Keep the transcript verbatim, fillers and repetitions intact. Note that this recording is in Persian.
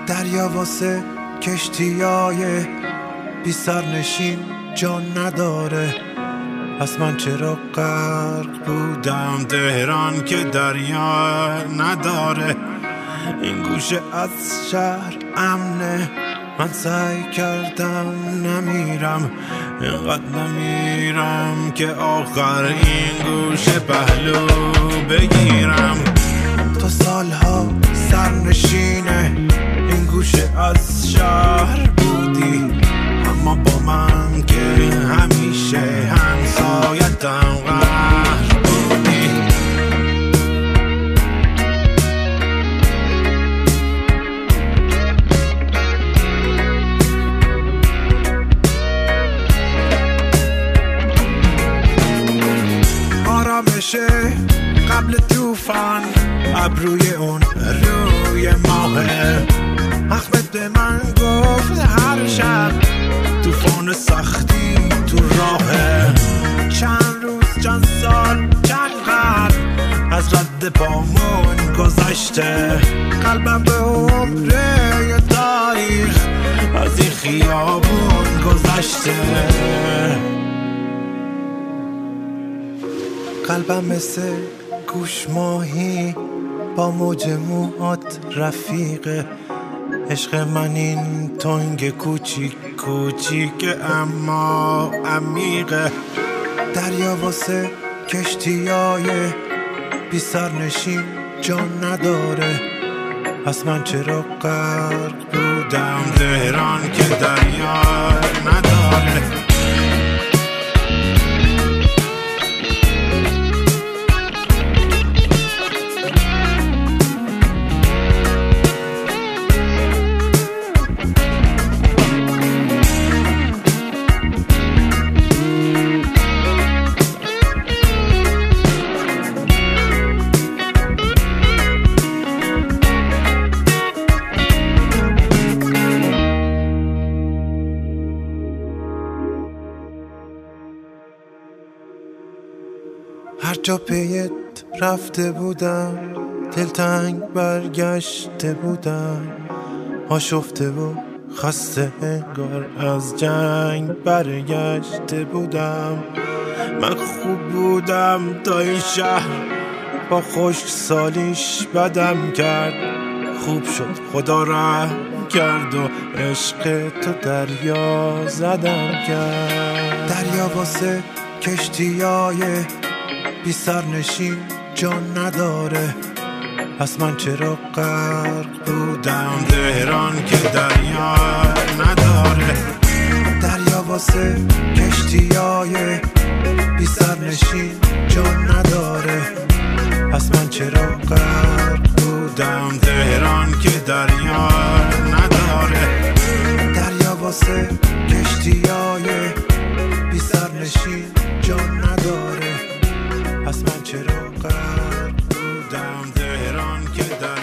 دریا واسه کشتیای بی سرنشین جان نداره. پس من چرا غرق بودم تهران که دریا نداره. این گوشه از شهر امنه، من سعی کردم نمیرم، اینقدر نمیرم که آخر این گوشه پهلو بگیرم. تا سالها سرنشینه این گوشه از شهر بودی، اما با من که همیشه همسایتم قهر بودی. آرامشه قبل توفان ابروی اون روی ماهه. احمد به من گفت هر شب توفان سختی تو راهه. چند روز چند سال چند قرن از رد پامون گذشته. قلبم به عمره یه تاریخ از این خیابون گذشته. قلبم مثل گوش ماهی با موج موهات رفیقه. عشق من این تنگ کوچیک کوچیک اما عمیقه. دریا واسه کشتیای بی سرنشین جان نداره. پس من چرا غرق بودم تهران که دریا نداره. هر جا پیت رفته بودم دلتنگ برگشته بودم. آشفته و خسته انگار از جنگ برگشته بودم. من خوب بودم تا این شهر با خشک سالیش بدم کرد. خوب شد خدا رحم کرد و عشق تو دریا زدم کرد. دریا واسه کشتیای بی سرنشین جان نداره. پس من چرا غرق بودم تهران که دریا نداره. دریا واسه کشتیای بی سرنشین جان نداره. پس من چرا غرق بودم تهران که دریا نداره. دریا واسه کشتیای بی سرنشین جان نداره. پس من چرا غرق بودم تهران که در